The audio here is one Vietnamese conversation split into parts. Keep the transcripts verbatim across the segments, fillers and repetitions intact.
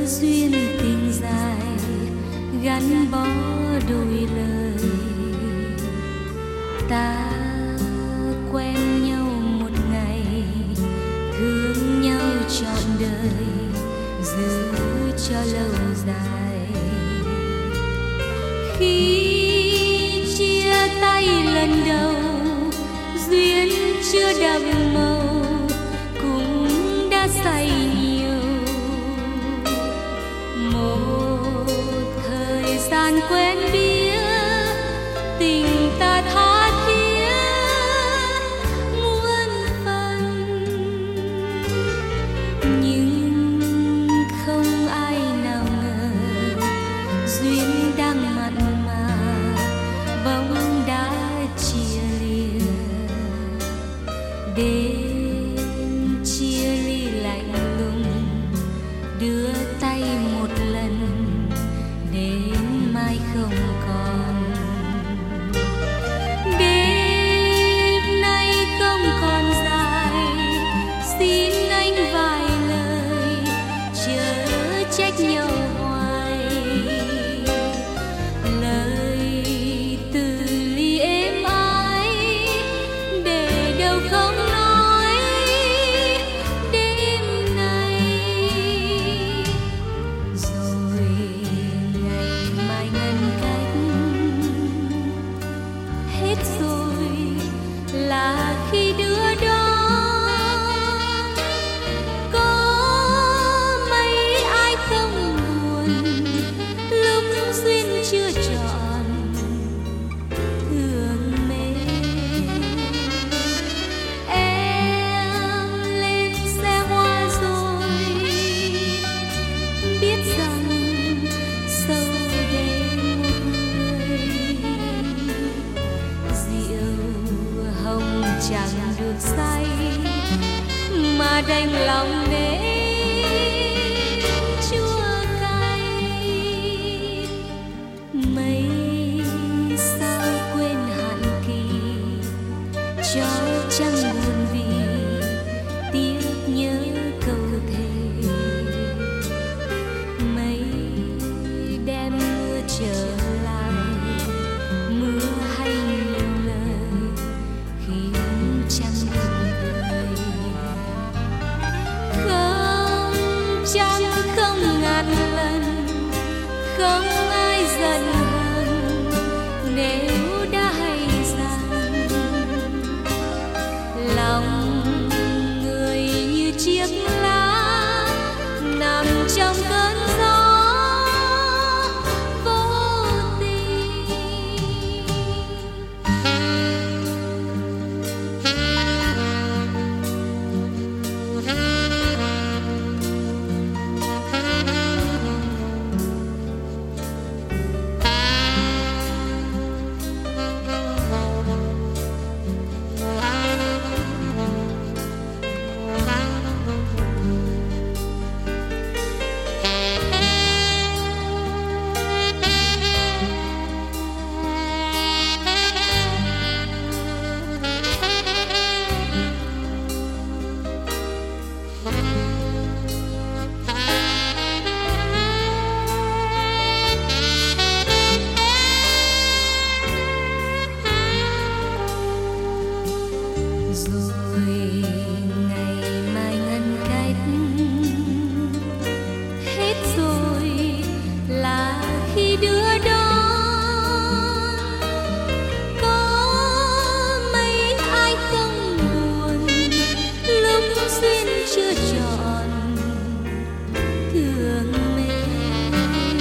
duyên tình dài gắn bó đôi lời. Ta quen nhau một ngày, thương nhau trọn đời, giữ cho lâu dài. Khi chia tay lần đầu, duyên chưa đậm màu cũng đã say nhiều. Một thời gian quen biết, tình ta tha thiết muôn phần, nhưng không ai nào ngờ duyên đang mặn mà bỗng đã chia lìa. Đêm chia ly lạnh lùng, đưa tay một lần đến mai không còn. Đêm nay không còn dài, xin anh vài lời chớ trách nhau hoài. Lời từ ly êm ái để đâu không nói đêm nay. Rồi ngày mai ngăn cách, hết rồi là khi đứa đó có mấy ai không buồn lúc duyên chưa trọn thương mến. Em lên xe hoa rồi, biết rằng sâu đêm một người. Rượu hồng chẳng được say mà đành lòng nếm chua cay. Mấy sao quên hạn kỳ, cho chẳng buồn vì tiếc nhớ câu thề. Mấy đêm mưa trở lại, mưa hay nhiều lời khiến chẳng buồn cười. Không chẳng không ngàn lần, không ai giận hờn nếu đã hay rằng lòng người như chiếc lá nằm trong cơn gió vô tình. Rồi ngày mai ngăn cách, hết rồi là khi đứa đó có mấy ai không buồn lúc duyên chưa trọn thương mến.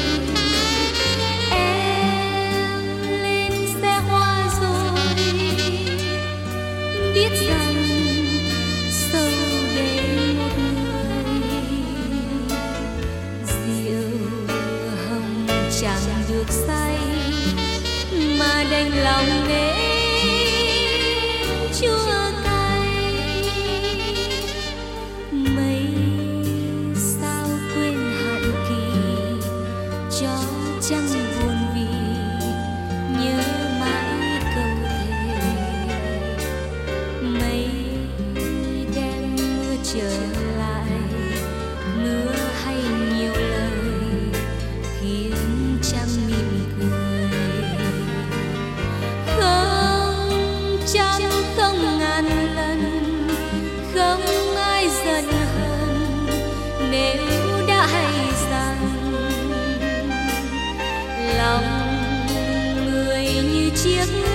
Em lên xe hoa rồi, biết rằng sâu đêm một người. Rượu hồng chẳng được say mà đành lòng nếm chua cay. Mấy sao quên hạn kỳ, cho chẳng buồn vì nhớ mãi câu thề. Mấy đêm mưa trở lại, mưa hay nhiều lời chiếc